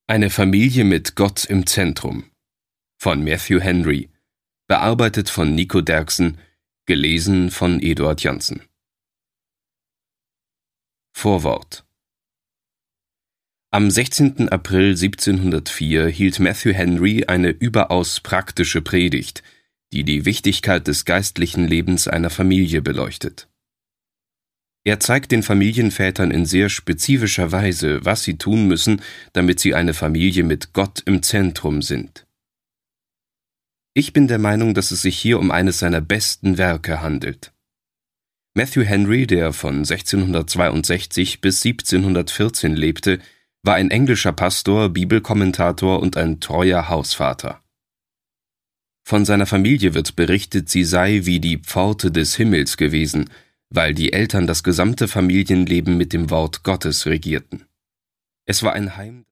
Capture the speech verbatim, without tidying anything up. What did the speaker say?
Eine Familie mit Gott im Zentrum von Matthew Henry, bearbeitet von Nico Derksen, gelesen von Eduard Janssen. Vorwort. Am sechzehnten April siebzehnhundertvier hielt Matthew Henry eine überaus praktische Predigt, die die Wichtigkeit des geistlichen Lebens einer Familie beleuchtet. Er zeigt den Familienvätern in sehr spezifischer Weise, was sie tun müssen, damit sie eine Familie mit Gott im Zentrum sind. Ich bin der Meinung, dass es sich hier um eines seiner besten Werke handelt. Matthew Henry, der von sechzehnhundertzweiundsechzig bis siebzehnhundertvierzehn lebte, war ein englischer Pastor, Bibelkommentator und ein treuer Hausvater. Von seiner Familie wird berichtet, sie sei wie die Pforte des Himmels gewesen, weil die Eltern das gesamte Familienleben mit dem Wort Gottes regierten. Es war ein Heim